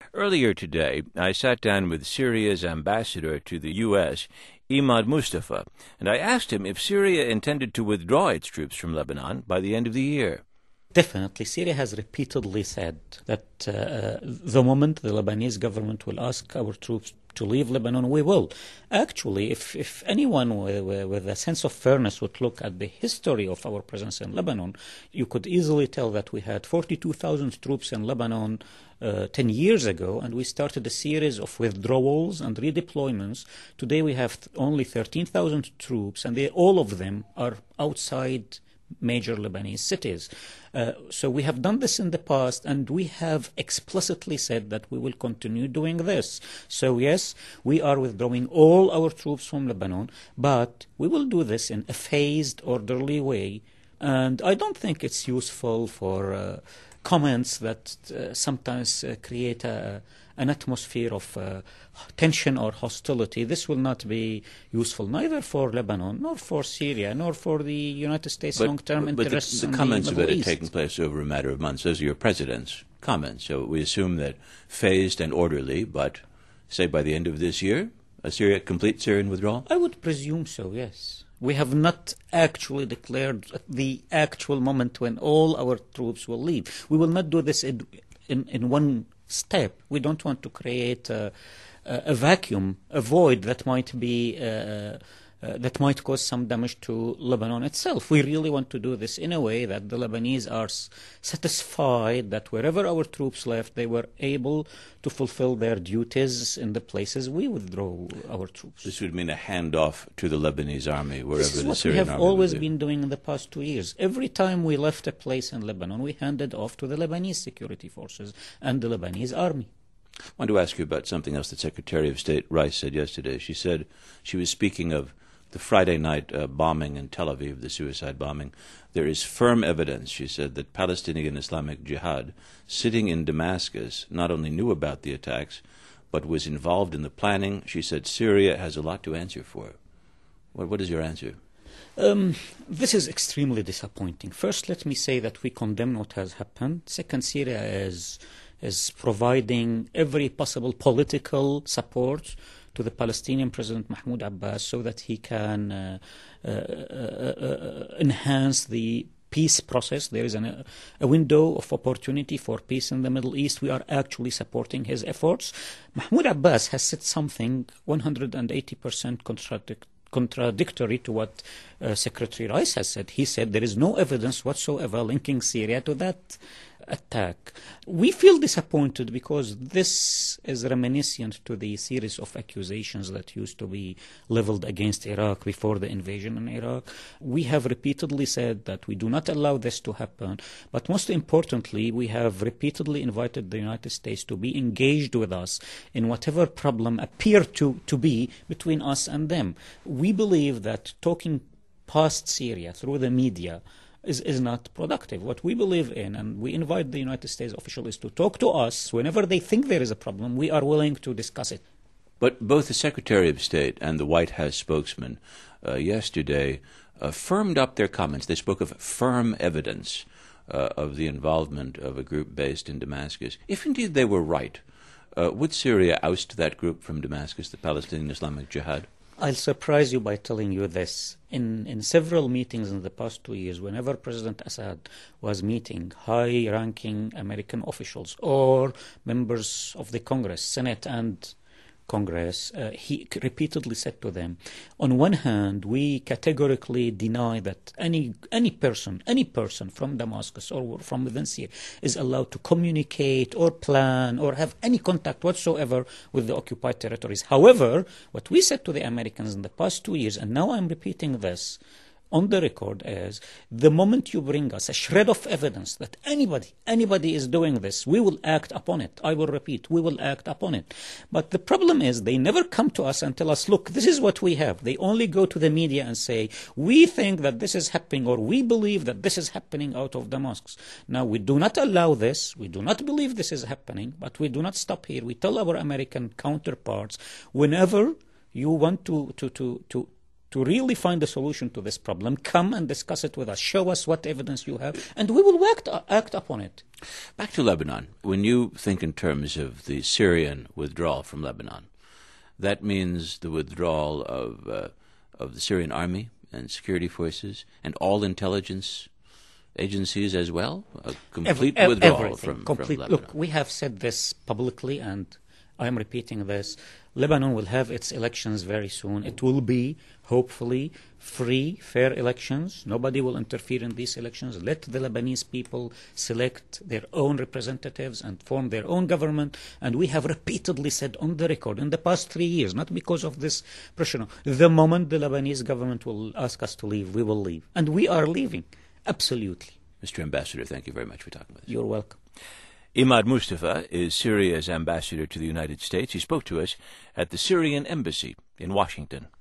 Earlier today, I sat down with Syria's ambassador to the U.S., Imad Mustafa, and I asked him if Syria intended to withdraw its troops from Lebanon by the end of the year. Definitely. Syria has repeatedly said that the moment the Lebanese government will ask our troops to leave Lebanon, we will. Actually, if anyone with a sense of fairness would look at the history of our presence in Lebanon, you could easily tell that we had 42,000 troops in Lebanon 10 years ago, and we started a series of withdrawals and redeployments. Today we have only 13,000 troops, and all of them are outside major Lebanese cities. So we have done this in the past, and we have explicitly said that we will continue doing this. So yes, we are withdrawing all our troops from Lebanon, but we will do this in a phased, orderly way. And I don't think it's useful for comments that sometimes create an atmosphere of tension or hostility. This will not be useful neither for Lebanon, nor for Syria, nor for the United States' long-term interests. But the comments about it taking place over a matter of months, those are your president's comments. So we assume that phased and orderly, but say by the end of this year, a complete Syrian withdrawal? I would presume so, yes. We have not actually declared the actual moment when all our troops will leave. We will not do this in one step. We don't want to create a vacuum, a void that might be that might cause some damage to Lebanon itself. We really want to do this in a way that the Lebanese are satisfied that wherever our troops left, they were able to fulfill their duties in the places we withdraw our troops. This would mean a handoff to the Lebanese army, wherever the Syrian army. This is what we have always been doing in the past 2 years. Every time we left a place in Lebanon, we handed off to the Lebanese security forces and the Lebanese army. I want to ask you about something else that Secretary of State Rice said yesterday. She said she was speaking of the Friday night bombing in Tel Aviv, the suicide bombing. There is firm evidence, she said, that Palestinian Islamic Jihad, sitting in Damascus, not only knew about the attacks, but was involved in the planning. She said Syria has a lot to answer for. What is your answer? This is extremely disappointing. First, let me say that we condemn what has happened. Second, Syria is providing every possible political support to the Palestinian President Mahmoud Abbas so that he can enhance the peace process. There is a window of opportunity for peace in the Middle East. We are actually supporting his efforts. Mahmoud Abbas has said something 180% contradictory to what Secretary Rice has said. He said there is no evidence whatsoever linking Syria to that attack. We feel disappointed because this is reminiscent to the series of accusations that used to be leveled against Iraq before the invasion in Iraq. We have repeatedly said that we do not allow this to happen, but most importantly, we have repeatedly invited the United States to be engaged with us in whatever problem appear to be between us and them. We believe that talking past Syria through the media is not productive. What we believe in, and we invite the United States officials to talk to us whenever they think there is a problem, we are willing to discuss it. But both the Secretary of State and the White House spokesman yesterday firmed up their comments. They spoke of firm evidence of the involvement of a group based in Damascus. If indeed they were right, would Syria oust that group from Damascus, the Palestinian Islamic Jihad? I'll surprise you by telling you this. In several meetings in the past 2 years, whenever President Assad was meeting high-ranking American officials or members of the Congress, Senate and Congress, he repeatedly said to them, on one hand, we categorically deny that any person from Damascus or from within Syria is allowed to communicate or plan or have any contact whatsoever with the occupied territories. However, what we said to the Americans in the past 2 years, and now I'm repeating this on the record, is the moment you bring us a shred of evidence that anybody is doing this, we will act upon it. I will repeat, we will act upon it. But the problem is they never come to us and tell us, look, this is what we have. They only go to the media and say, we think that this is happening, or we believe that this is happening out of Damascus. Now, we do not allow this. We do not believe this is happening, but we do not stop here. We tell our American counterparts, whenever you want to to really find a solution to this problem, come and discuss it with us. Show us what evidence you have, and we will act upon it. Back to Lebanon. When you think in terms of the Syrian withdrawal from Lebanon, that means the withdrawal of the Syrian army and security forces and all intelligence agencies as well? A complete withdrawal from Lebanon. Look, we have said this publicly, and I'm repeating this. Lebanon will have its elections very soon. It will be, hopefully, free, fair elections. Nobody will interfere in these elections. Let the Lebanese people select their own representatives and form their own government. And we have repeatedly said on the record in the past 3 years, not because of this pressure, the moment the Lebanese government will ask us to leave, we will leave. And we are leaving. Absolutely. Mr. Ambassador, thank you very much for talking with us. You're welcome. Imad Mustafa is Syria's ambassador to the United States. He spoke to us at the Syrian embassy in Washington.